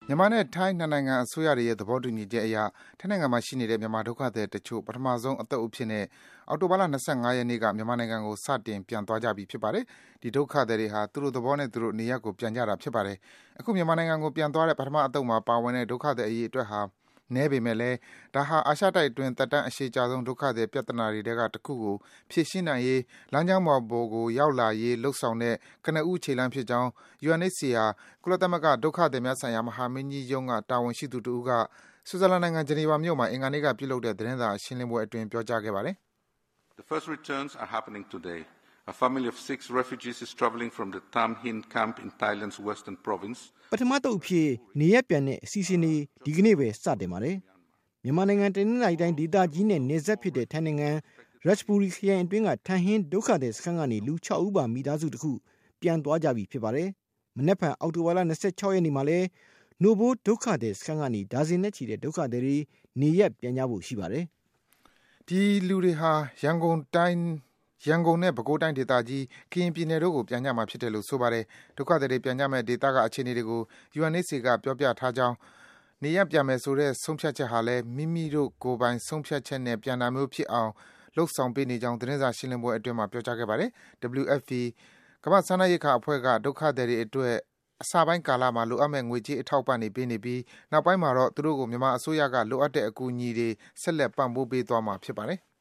မြန်မာနဲ့ထိုင်းနှစ်နိုင်ငံအစိုးရတွေရဲ့သဘောတူညီချက်အရထိုင်းနိုင်ငံမှာရှိနေတဲ့မြန်မာဒုက္ခသည်တချို့ပထမဆုံးအသုတ်အဖြစ်နဲ့အောက်တိုဘာလ25ရက်နေ့ကမြန်မာနိုင်ငံကိုစတင်ပြန်သွားကြပြီဖြစ်ပါတယ်။ဒီဒုက္ခသည်တွေဟာသူတို့သဘောနဲ့သူတို့နေရပ်ကိုပြန်ကြတာဖြစ်ပါတယ်။အခုမြန်မာနိုင်ငံကိုပြန်သွားတဲ့ပထမအသုတ်မှာပါဝင်တဲ့ဒုက္ခသည်အရေးအတွက်ဟာနည်းပေမဲ့လည်းဒါဟာအာရှတိုက်အတွင်းသက်တမ်းအရှည်ကြာဆုံးဒုက္ခသည်ပြဿနာတွေထဲကတစ်ခုကိုဖြေရှင်းနိုင်ရေးလမ်းကြောင်းပေါ်ကိုရောက်လာရေးလှုပ်ဆောင်တဲ့ကနဦးခြေလှမ်းဖြစ်ကြောင်း UNHCR ကုလသမဂ္ဂဒုက္ခသည်များဆိုင်ရာမဟာမင်းကြီးရုံးကတာဝန်ရှိသူတဦးကဆွစ်ဇာလန်နိုင်ငံဂျနီဗာမြို့မှာအင်္ဂါနေ့ကပြုလုပ်တဲ့သတင်းစာရှင်းလင်းပွဲအတွင်းပြောကြားခဲ့ပါတယ်။ The first returns are happening today. A family of 6 refugees is traveling from the Tam Hin camp in Thailand's western province. ပထမတုပ်အဖြစ်နေရပြန်တဲ့အစီအစဉ်တွေဒီကနေ့ပဲစတင်ပါတယ်။မြန်မာနိုင်ငံတနင်္လာရီတိုင်းဒေသကြီးနဲ့နေဆက်ဖြစ်တဲ့ထိုင်းနိုင်ငံရတ်ပူရီခရိုင်အတွင်းကထန်ဟင်းဒုက္ခသည်စခန်းကနေလူ6ဦးပါမိသားစုတစ်ခုပြန်သွားကြပြီဖြစ်ပါတယ်။မနက်ဖြန်အောက်တိုဘာလ26ရက်နေ့မှာလဲနိုဘိုဒုက္ခသည်စခန်းကနေဒါဇင်နဲ့ချီတဲ့ဒုက္ခသည်တွေနေရက်ပြန်ကြဖို့ရှိပါတယ်။ဒီလူတွေဟာရန်ကုန်နဲ့ပဲခူးတိုင်းဒေသကြီးကရင်ပြည်နယ်တို့ကိုပြန်ကြမှာဖြစ်တယ်လို့ဆိုပါတယ်။ဒုက္ခသည်တွေပြန်ကြမဲ့ဒေသကအခြေအနေတွေကို UNHCR ကပြောပြထားကြောင်းနေရပ်ပြန်မယ်ဆိုတဲ့ဆုံးဖြတ်ချက်ဟာလည်းမိမိတို့ကိုယ်ပိုင်ဆုံးဖြတ်ချက်နဲ့ပြန်တာမျိုးဖြစ်အောင်လှုပ်ဆောင်ပေးနေကြောင်းသတင်းစာရှင်းလင်းပွဲအတွင်းမှာပြောကြားခဲ့ပါတယ်။ WFP ကမ္ဘာ့စားနပ်ရိက္ခာအဖွဲ့ကဒုက္ခသည်တွေအတွက်အစပိုင်းကာလမှာလိုအပ်မဲ့ငွေကြေးအထောက်ပံ့တွေပေးနေပြီးနောက်ပိုင်းမှာတော့သူတို့ကိုမြန်မာအစိုးရကလိုအပ်တဲ့အကူအညီတွေဆက်လက်ပံ့ပိုးပေးသွားမှာဖြစ်ပါတယ်။